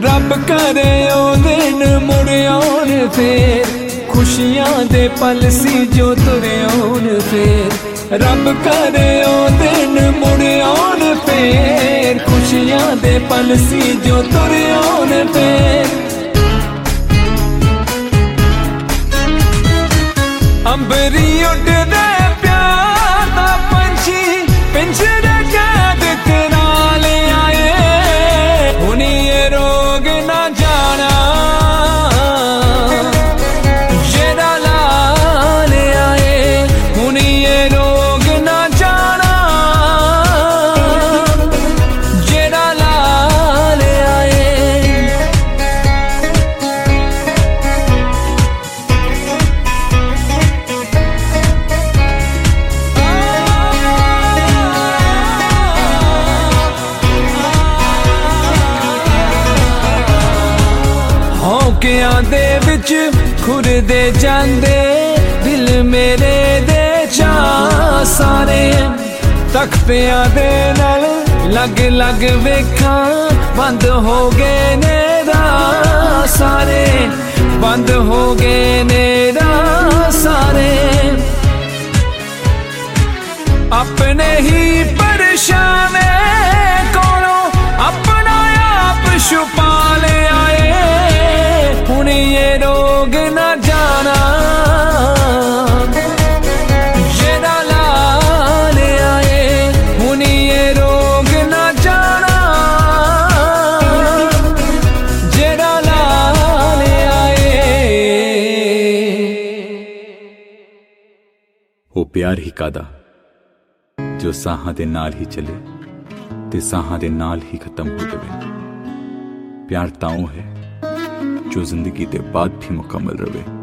रब करे ओ दिन मुड़ आउण फेर, खुशियां दे पल सी जो तुरे आउण फेर। रब करे ओ दिन मुड़ आउण फेर, खुशियां दे पल सी जो तुरे आउण फेर। अंबरी उड़दे प्यार दा पंछी पिंजरे कैद करा ले आए, हुण ये रोग ना जाना जेड़ा ला ले आए, हुण ये रोग ना जाना जेड़ा ला ले आए। हौकियां दे विच खुरदे जांदे दिल मेरे दे चा सारे, तख्तियां दे नाल लग लग वेखां बंद हो गए ने राह सारे, बंद हो गए ने राह सारे। अपने ही परेशान कोलों अपना आप छुपा ले आए, हुण ये रोग ना जाना जेड़ा ला ले आए, हुण ये रोग ना जाना जेड़ा ला ले आए। वो प्यार ही कादा जो साहां दे नाल ही चले ते साहां दे नाल ही खत्म हो जावे। प्यार ताऊ है जो जिंदगी दे बाद भी मुकम्मल रहे।